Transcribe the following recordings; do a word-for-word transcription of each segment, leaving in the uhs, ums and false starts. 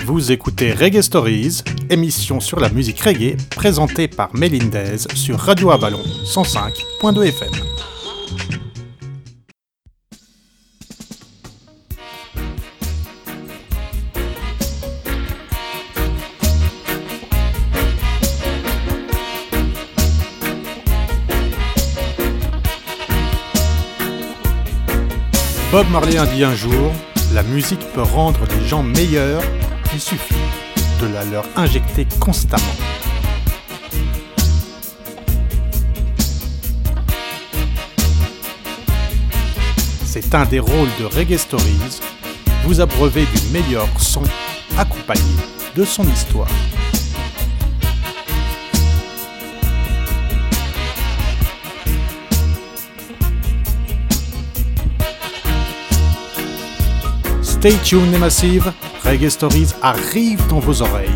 Vous écoutez Reggae Stories, émission sur la musique reggae, présentée par Melindez sur Radio Avalon cent cinq point deux F M. Bob Marley a dit un jour, la musique peut rendre les gens meilleurs, il suffit de la leur injecter constamment. C'est un des rôles de Reggae Stories, vous abreuver du meilleur son accompagné de son histoire. Stay tuned les massives, Reggae Stories arrive dans vos oreilles.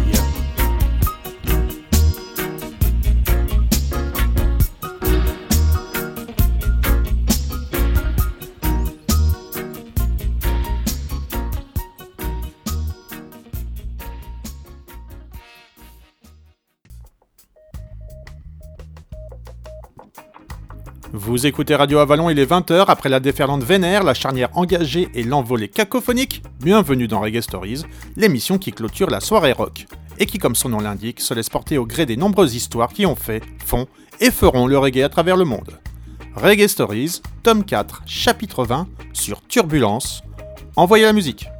Vous écoutez Radio Avalon, il est vingt heures, après la déferlante vénère, la charnière engagée et l'envolée cacophonique. Bienvenue dans Reggae Stories, l'émission qui clôture la soirée rock. Et qui, comme son nom l'indique, se laisse porter au gré des nombreuses histoires qui ont fait, font et feront le reggae à travers le monde. Reggae Stories, tome quatre, chapitre vingt, sur Turbulence. Envoyez la musique.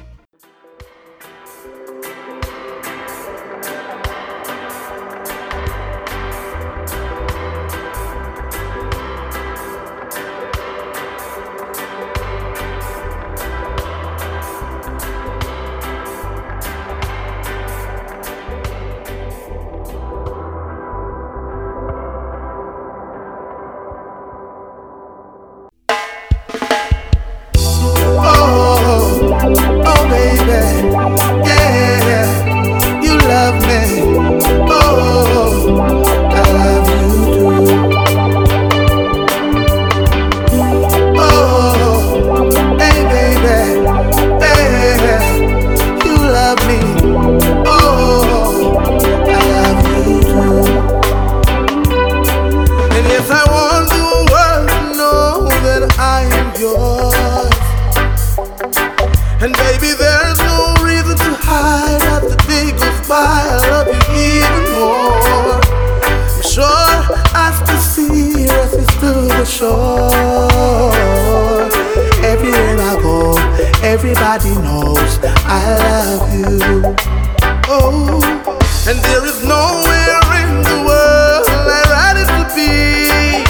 Everybody knows I love you. Oh, and there is nowhere in the world I'd rather to be.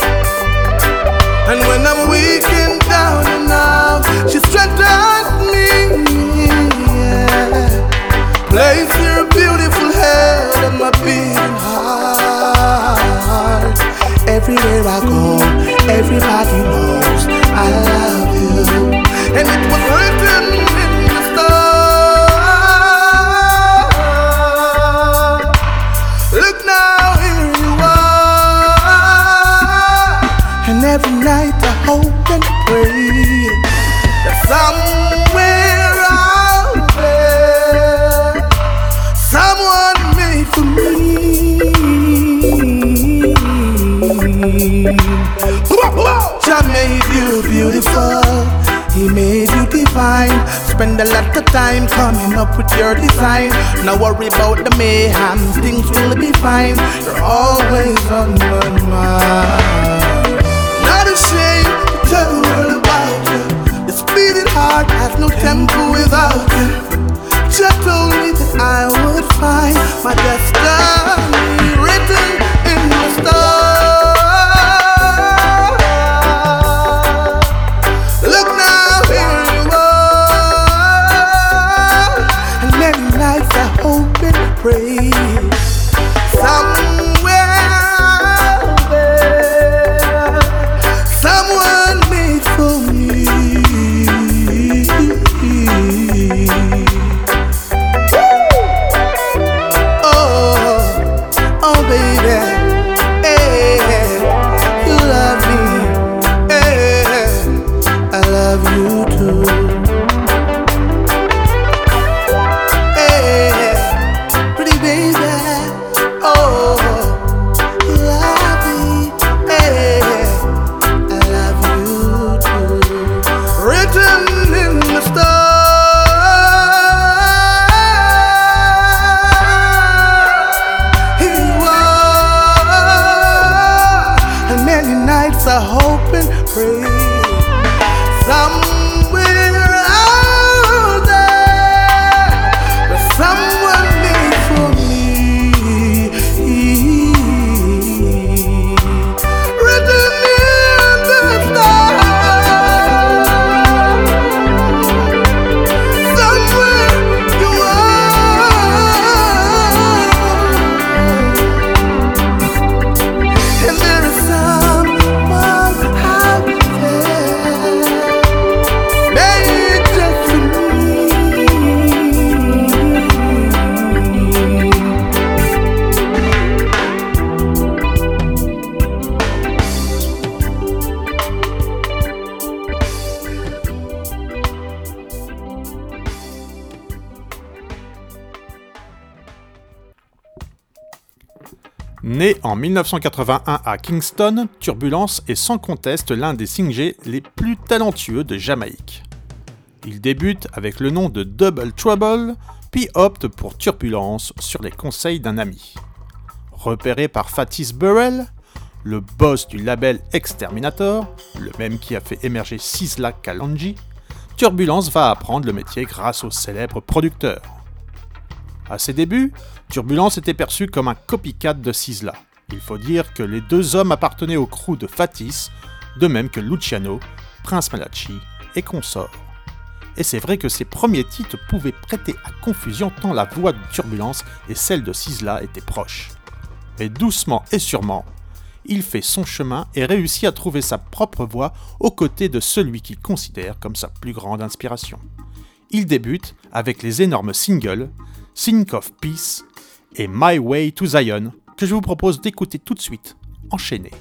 And when I'm weak and down and out, she strengthens me. Yeah. Place your beautiful head on my beating heart. Everywhere I go, everybody knows I love you. And it was written in the stars. Look now, here you are. And every night I hope and pray that somewhere out there someone made for me. Jah made you beautiful, He made you divine. Spend a lot of time coming up with your design. Now worry about the mayhem, things will be fine. You're always on my mind. Not ashamed to tell the world about you. This beating heart has no tempo without you. Just told me that I would find my destiny written in the stars. Pray somewhere there, someone made for me. Oh, oh baby, hey, you love me, hey, I love you too. the start. I hope and pray somewhere out there there's someone made for me, written in the stars. Somewhere you are, and there is some Né en mille neuf cent quatre-vingt-un à Kingston, Turbulence est sans conteste l'un des singers les plus talentueux de Jamaïque. Il débute avec le nom de Double Trouble, puis opte pour Turbulence sur les conseils d'un ami. Repéré par Fatis Burrell, le boss du label Exterminator, le même qui a fait émerger Sizzla Kalonji, Turbulence va apprendre le métier grâce au célèbre producteur. À ses débuts, Turbulence était perçu comme un copycat de Sizzla. Il faut dire que les deux hommes appartenaient au crew de Fatis, de même que Luciano, Prince Malachi et consorts. Et c'est vrai que ces premiers titres pouvaient prêter à confusion tant la voix de Turbulence et celle de Sizzla étaient proches. Mais doucement et sûrement, il fait son chemin et réussit à trouver sa propre voix aux côtés de celui qu'il considère comme sa plus grande inspiration. Il débute avec les énormes singles Think of Peace et My Way to Zion, que je vous propose d'écouter tout de suite, enchaîné.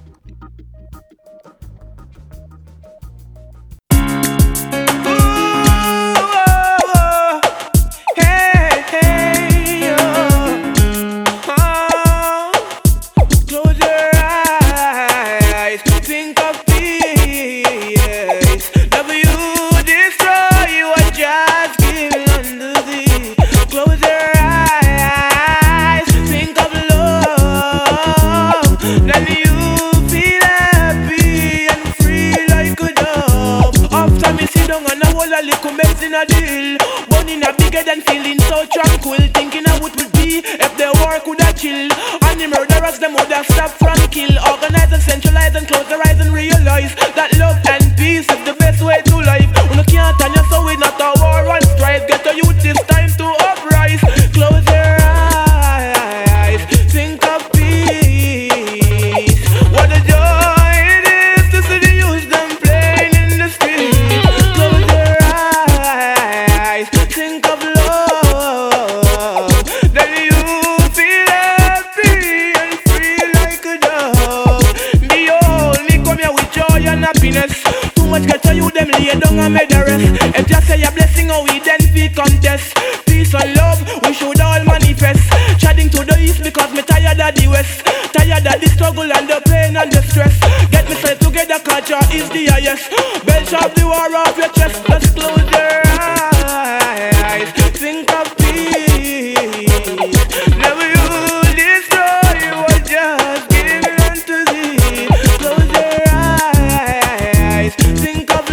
In a deal, burning a bigger than feeling so tranquil, thinking of what would be if the war could have chill. And the murderers, them would have stopped from kill. Organize and centralize and close their eyes and realize that love and peace is the best way to life. When you can't turn your soul, it's not a war and strife. Get a youth, it's time to uprise. Close your eyes, think of peace. What a joy it is to see the youth them playing in the street. Close your eyes, think of love, then you feel happy and free like a dove. Behold, me come here with joy and happiness. Too much get to you, them lay down and make the rest. If you say a blessing, oh, we then feel contest. Peace and love, we should all manifest. Chatting to the east because me tired of the west. Tired of the struggle and the pain and the stress. Get me straight together, culture is the highest. Belch off the war off your chest, just close your eyes, think of peace. Never you destroy what just given unto thee. Close your eyes, think of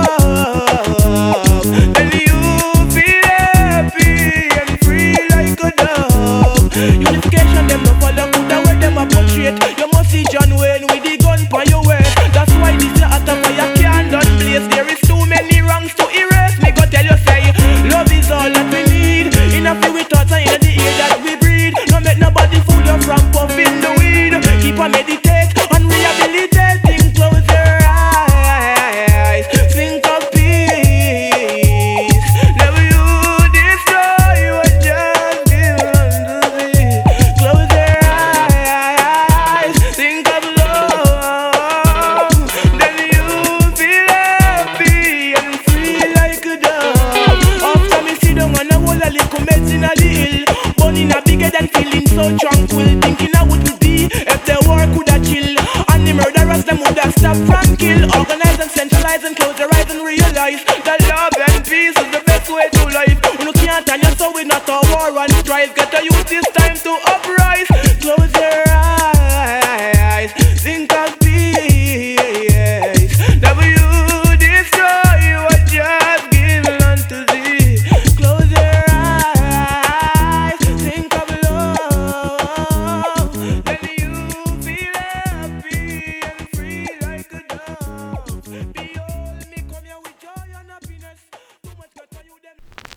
love, then you feel happy and free like a dove. Unification, them no follow good and where them a portrait. You must see John Wayne with the gun for your waist. That's why this your atom fire can't done blaze. There is too many wrongs to erase. Me go tell you say, love is all that we need. In a few thoughts and in the air that we breathe. No make nobody fool you from puffing the weed. Keep on meditate and rehabilitate. Think, close your eyes, think of peace. Never you destroy what just given unto thee. Close your eyes, think of love, then you feel happy and free like a dove. After me sit down and I hold a little meds in a the hill, burning a bigger than feeling so tranquil, thinking I would be if the war could have chill. And the murderers them would have stopped from kill. Organize and centralize and close their eyes and realize that love and peace is the best way to life. We no can't turn you so we not a war and strife. Got to use this time to uprise. Close your eyes, think of peace. W destroy what just given unto thee. Close your eyes, think of love. Then you feel happy and free like a dove. Behold me come here with joy and happiness. Too much got on you then.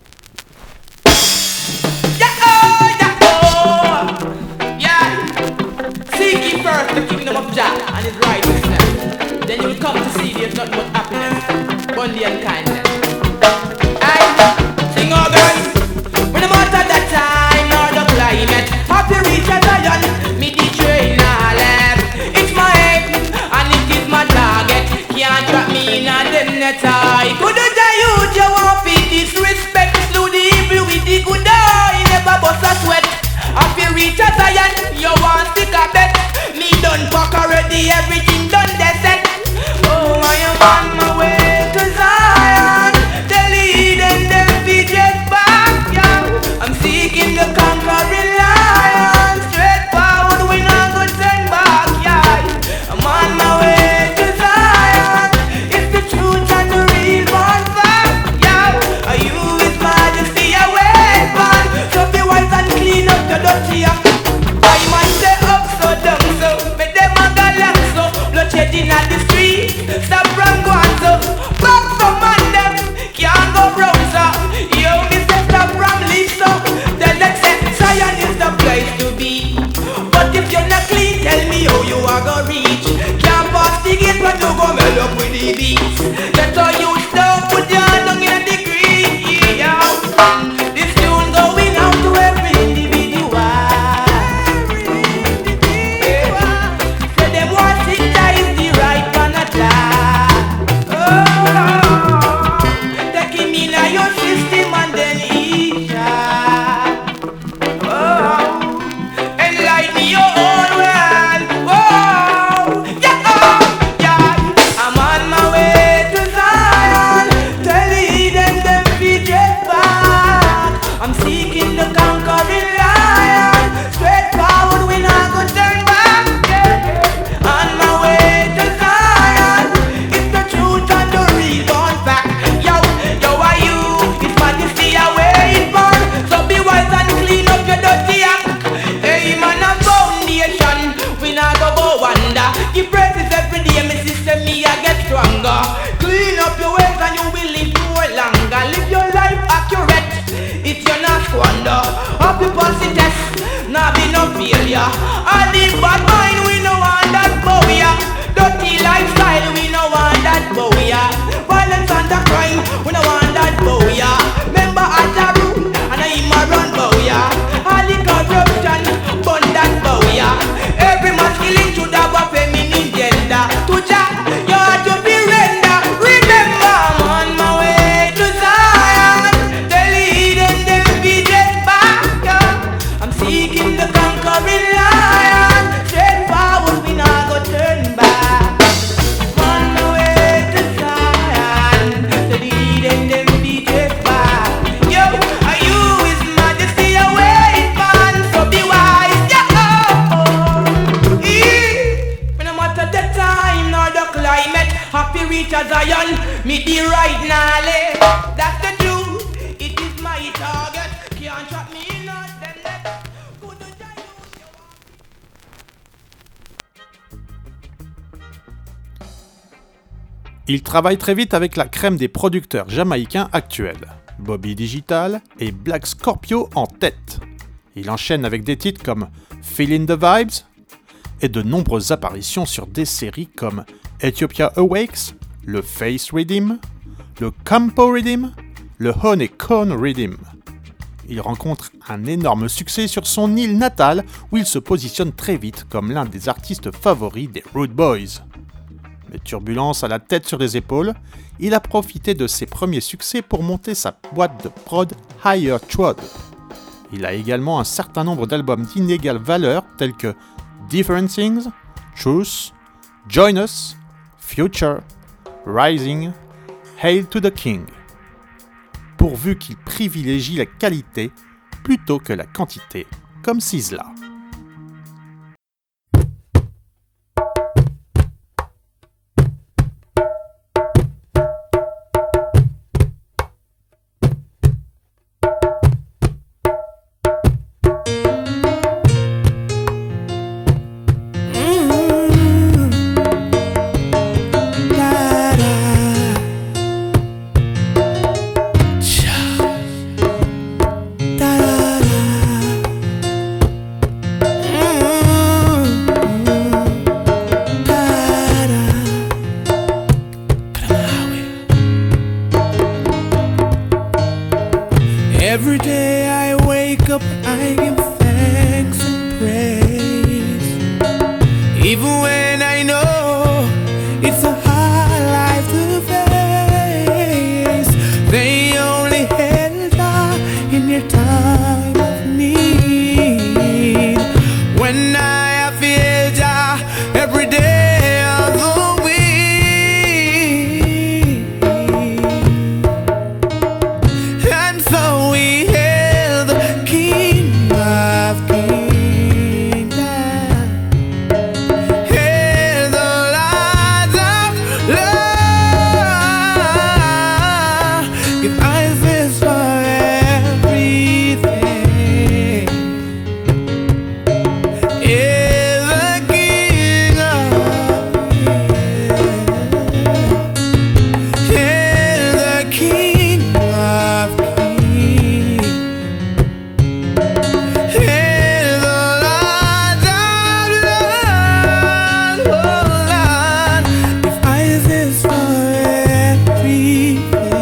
Yeah, oh, yeah, oh, yeah. Seek ye first the kingdom of Jah and his righteousness. Then you will come to see there's nothing but happiness, bounty and kindness. I sing all guys, when no matter the time nor the climate, happy reach a Zion, me the train I left. It's my aim and it is my target. Can't trap me in a them net I couldn't tell you you want to disrespect. Slew the evil with the good eye, never bust a sweat. Happy reach a Zion, you want stick a bet. Me done pack already, everything done they set. Oh, I am on my way to Zion. Tell Eden them be just back, yeah. I'm seeking the conquering lion. Straight forward, we not go turn back, yeah. I'm on my way to Zion. It's the truth and the real born fact, yeah. Are you his majesty away, man? So be wise and clean up the dirty act. I might stay up so down so make them a gallant so bloodshed in the street. Stop from going so back from man them can't go brown so. You me say stop from leave so. Then let's say Zion is the place to be. But if you're not clean, tell me how you are gonna reach. Can't pass the gate but you go melt up with the beats. Get all you stuff put your hand on your degree. Yeah. This tune going out to every individual. Clean up your ways and you will live more longer. Live your life accurate, it's your not squander. Happy pussy test, not be no failure. All the bad mind, we no want that boya. Dirty lifestyle, we no want that boya. Violence and the crime, we no want that boya. Remember Ataru, and I'm a run boya. All the corruption, burn that boya. Every masculine should have a feminine gender. To Jah, you have to be render. Remember, I'm on my way to Zion. Tell Eden them be just back. I'm seeking the conquering lion. Straight forward, we not go turn back. On my way to Zion. Tell Eden them be just back. Yo, are you his majesty away, man? So be wise, yeah. Oh, yeah. No matter the time nor the climate, happy reach a Zion, me the right knowledge. That's the truth, it is my target. Can't trap me in not them net. Good to die. Il travaille très vite avec la crème des producteurs jamaïcains actuels, Bobby Digital et Black Scorpio en tête. Il enchaîne avec des titres comme Feelin' the Vibes et de nombreuses apparitions sur des séries comme Ethiopia Awakes, le Face Rhythm, le Campo Rhythm, le Honeycomb Rhythm. Il rencontre un énorme succès sur son île natale où il se positionne très vite comme l'un des artistes favoris des Rude Boys. Mais turbulence à la tête sur les épaules, il a profité de ses premiers succès pour monter sa boîte de prod Higher Trod. Il a également un certain nombre d'albums d'inégale valeur tels que Different Things, Truth, Join Us, Future, Rising, Hail to the King. pourvu qu'il privilégie la qualité plutôt que la quantité, comme Sizzla. Every day I wake up, I give thanks and praise. Even when I know it's a hard life to face, they only held on in your time of need. When I have failed ya every day of the week, and so we hail the King of Kings, hail the Lord of Lords. Give eyes for everything. Hail the King of Kings, hail the King of Kings, hail the Lord of Lords. Oh Lord, give eyes for everything.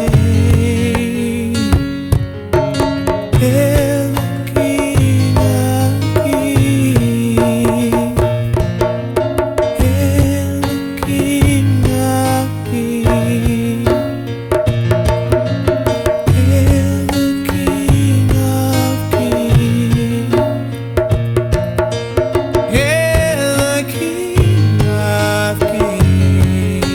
Hail the King of Kings, hail the King of Kings, hail the King of Kings, hail the King of Kings,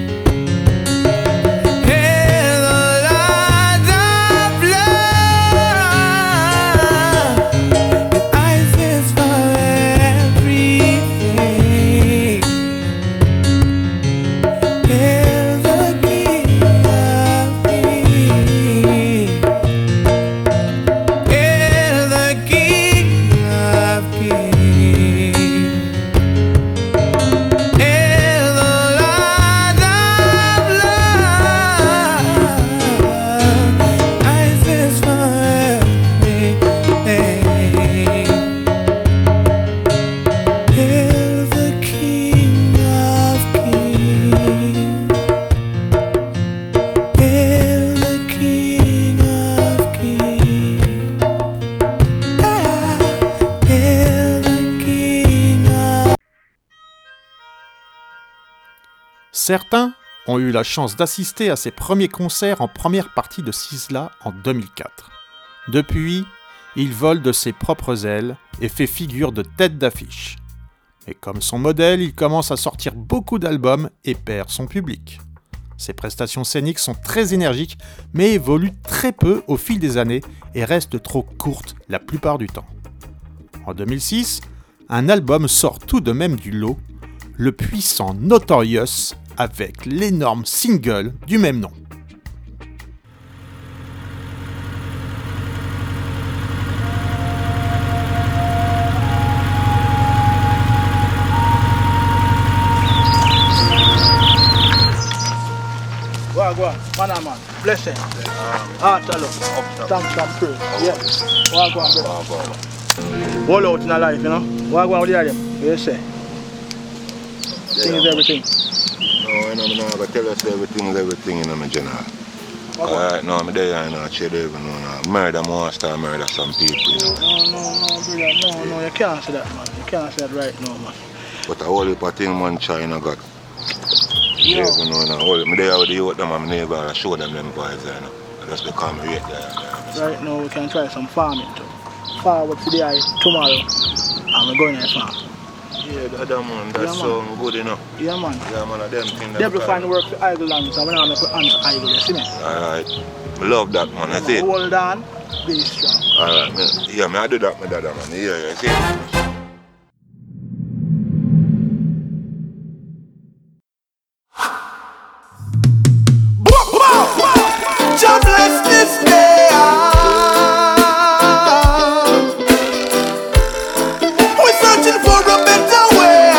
hail the Lord of Lords. With eyes for everything. Hail the King of Kings, hail the King of Kings, hail the Lord of Lords. Eyes for everything. Hail the King of Kings, hail the King of Kings, ah, hail the King of. Certains ont eu la chance d'assister à ses premiers concerts en première partie de Sizzla en deux mille quatre. Depuis, il vole de ses propres ailes et fait figure de tête d'affiche. Mais comme son modèle, il commence à sortir beaucoup d'albums et perd son public. Ses prestations scéniques sont très énergiques, mais évoluent très peu au fil des années et restent trop courtes la plupart du temps. En deux mille six, un album sort tout de même du lot, le puissant Notorious, avec l'énorme single du même nom. Wagwan, man and man, blessing. Heart hello. Thanks and praise. Yeah. Wagwan, brother. All out in a life, you know. Wagwan, what do you hear them? What you say? Thing is everything. No, you know, I'm not going to tell us everything is everything, you know, my general. Alright, no, I'm there, you know, I don't even know. No. Murder, I start murder some people, you know. No, no, no, brother, no, no, you can't say that, man. You can't say that right now, man. But a whole heap of things, man, China got. Yeah. You know, no, whole, I'm there with the youth, them, I'm neighbor, I show them them boys, you know. Just become rate there. Right now, we can try some farming too. Forward today, tomorrow, and we're going to farm. Yeah, that, that man, that Yeah, man. sound good, you know. Yeah, man. Yeah, man, of them things. They have to find work for idle lands, and we don't make ants idle, you see me? Alright. I love that, man. I see it. Hold on, be strong. Alright, man. Yeah, man, I do that, my dad, man. Yeah, yeah, see it. God bless this day. We're searching for a better way.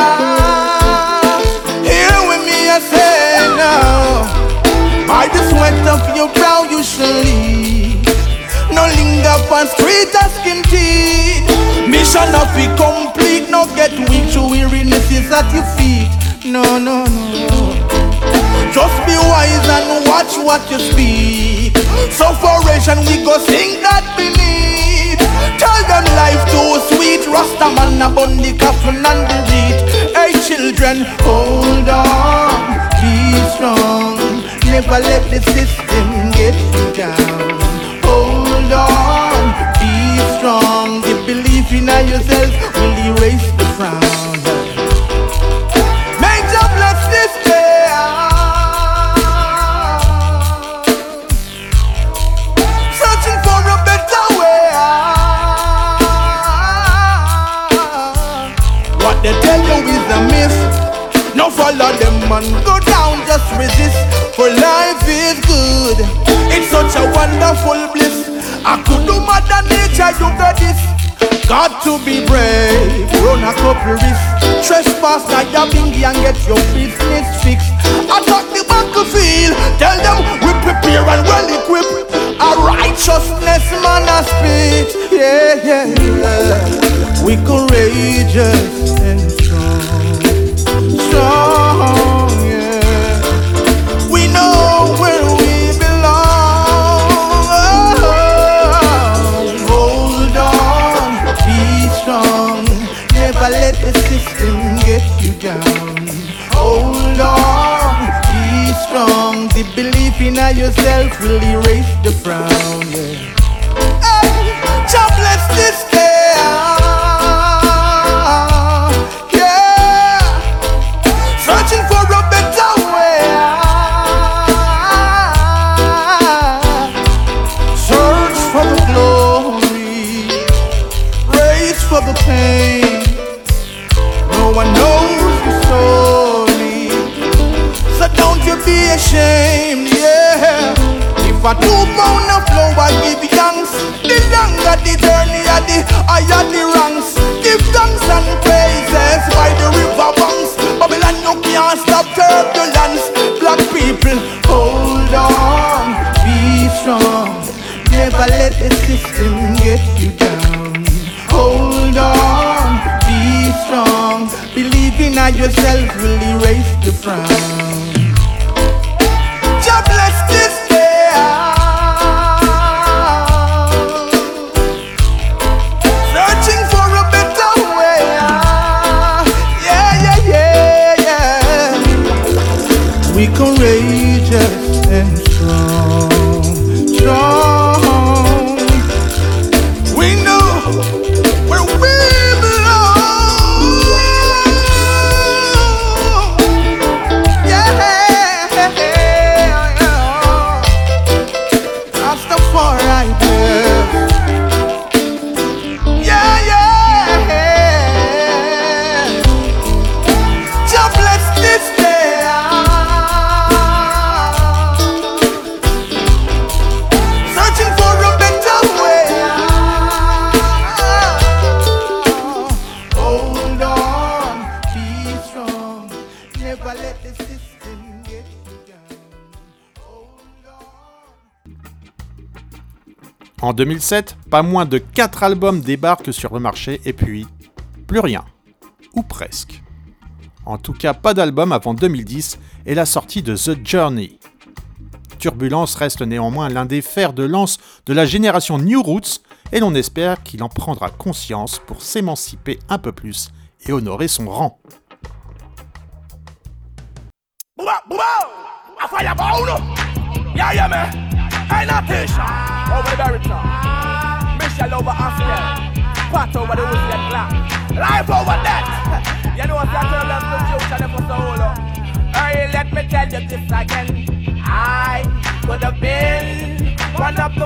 Here with me, I say now. By the sweat of your brow you shall lead. No linger upon street asking teeth. Mission of it complete. No get weak to weariness is at your feet. No, no, no. Just be wise and watch what you speak. Sufferation we go sing that we need. Tell them life too sweet. Rastaman upon the coffin and the reed. Hey children, hold on, be strong. Never let the system get you down. Hold on, be strong. The belief in yourself will erase the frown. May God bless this day. They tell you is a myth. No follow them man, go down, just resist. For life is good. It's such a wonderful bliss. I could do mother nature, you got this. Got to be brave, run a couple risks. Trespass like a bingy and get your business fixed. Attack the battlefield, tell them we prepare and well equipped. A righteousness man a spit. Yeah, yeah, yeah. We courageous and strong, strong, yeah. We know where we belong. Oh, hold on, be strong. Never let the system get you down. Hold on, be strong. The belief in yourself will erase the frown, yeah. Hey, God bless this day. Searching for a better way. Search for the glory, race for the pain. No one knows the story, so don't you be ashamed, yeah. If a two pound of flow I give thanks, the longer the journey of the higher the ranks. Give thanks and praises by the river banks. Babylon, you can't stop turbulence. Black people, hold on, be strong. Never let the system get you down. Hold on, be strong. Believe in yourself will erase the frown. God bless this day. Searching for a better way. Yeah, yeah, yeah, yeah. We courageous and strong, strong. We know where we belong. Yeah, that's the far right there. Yeah, yeah. God bless this day. Searching for a better way. Hold on, be strong. Never let the system get you down. Hold on. En deux mille sept, pas moins de quatre albums débarquent sur le marché et puis plus rien. Ou presque. En tout cas, pas d'album avant deux mille dix et la sortie de The Journey. Turbulence reste néanmoins l'un des fers de lance de la génération New Roots et l'on espère qu'il en prendra conscience pour s'émanciper un peu plus et honorer son rang. Yeah, yeah, man. Hey, Natasha. Over the baritone. Michelle over Oscar. Pat over the whiskey and clock. Life over that. You know what I tell them to future them for so long. Hey, let me tell you this again. I could have been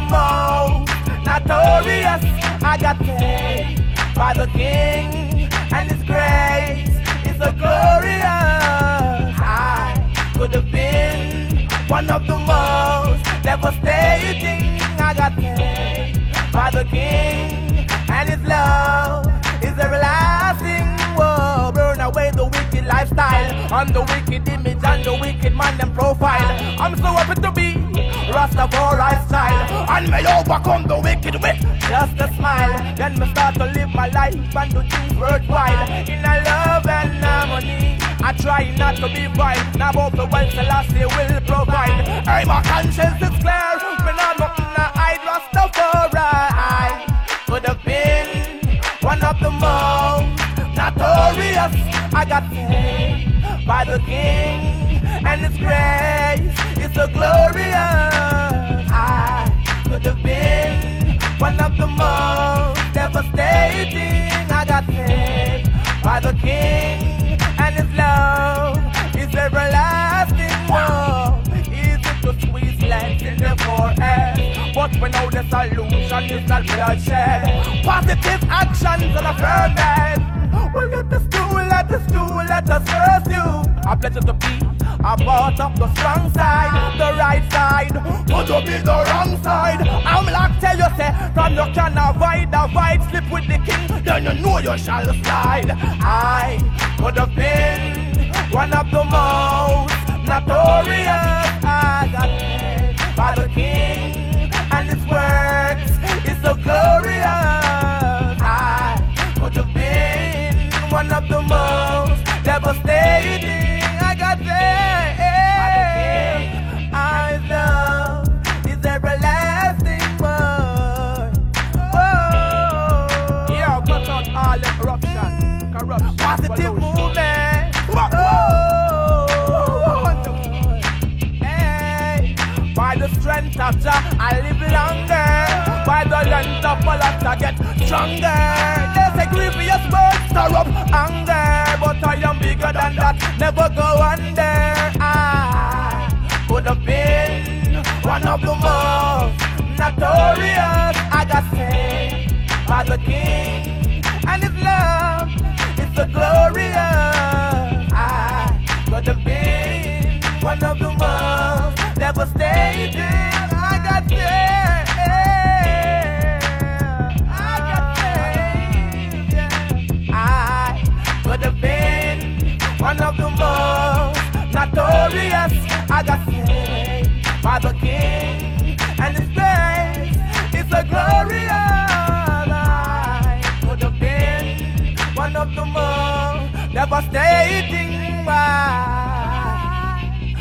most notorious. I got paid by the King, and His grace is so glorious. I could have been one of the most devastating. I got paid by the King, and His love is everlasting. Whoa, burn away the wicked lifestyle, and the wicked image, and the wicked man and profile. I'm so happy to be Rastafari style, and may overcome the wicked with just a smile. Then me start to live my life and do things worthwhile in a love and harmony. I try not to be vile, now both the world Selassie will provide. Hey, my conscience is clear, me not nothing to hide. Rastafari could have been one of the most notorious. I got paid by the King, and His grace is so glorious. I could have been one of the most devastating. I got paid by the King, and His love is everlasting. Whoa, easy to squeeze length in the forehead, but we know the solution is not bloodshed. Positive actions and a firm head. Well, let us do, let us do, let us first do. A pleasure to be a part of the strong side, the right side, but to be the wrong side. I'm like tell you say, from you can avoid, avoid, slip with the King, then you know you shall slide. I could have been one of the most notorious. I got paid by the King, and His works is so glorious. I could have been one of the most devastating. I got paid. I love is everlasting, boy. Oh, yeah, cut out all the corruption, corruption, positive movement. Oh, wonderful. Hey, by the strength of Jah, I live longer. By the length of my life, I get stronger. There's a grievous bird, stir up anger, but I am bigger than that, never go under. I could have been one of the most notorious. I got saved by the King, and His love is so glorious. I could have been one of the most devastating. I got saved. Could have been one of the most notorious. I got saved by the King, and His grace is so glorious. I could have been one of the most devastating. Ah,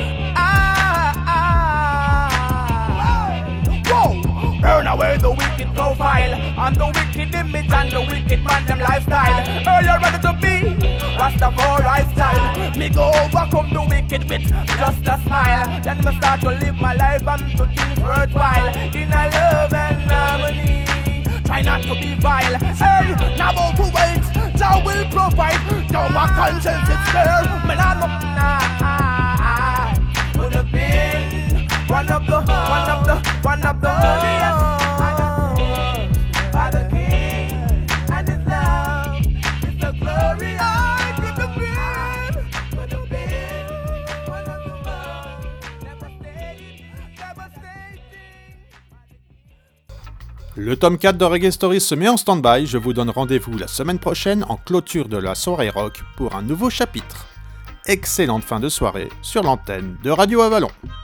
ah, ah. Whoa! Burn away the wicked profile, and the wicked image, and the wicked man them lifestyle. Are you ready to be Rastafari style? Me go overcome the wicked with just a smile. Then me start to live my life and to things worthwhile in a love and harmony. Try not to be vile. Hey, now go to wait, Jah will provide. Now my conscience is clear. Me not no nah. Could have been one of the, one of the, one of the glorious. By the King, and His love is so glorious. I could have been, could have been one of the most devastating, devastating. Le tome quatre de Reggae Stories se met en stand-by. Je vous donne rendez-vous la semaine prochaine en clôture de la soirée rock pour un nouveau chapitre. Excellente fin de soirée sur l'antenne de Radio Avalon.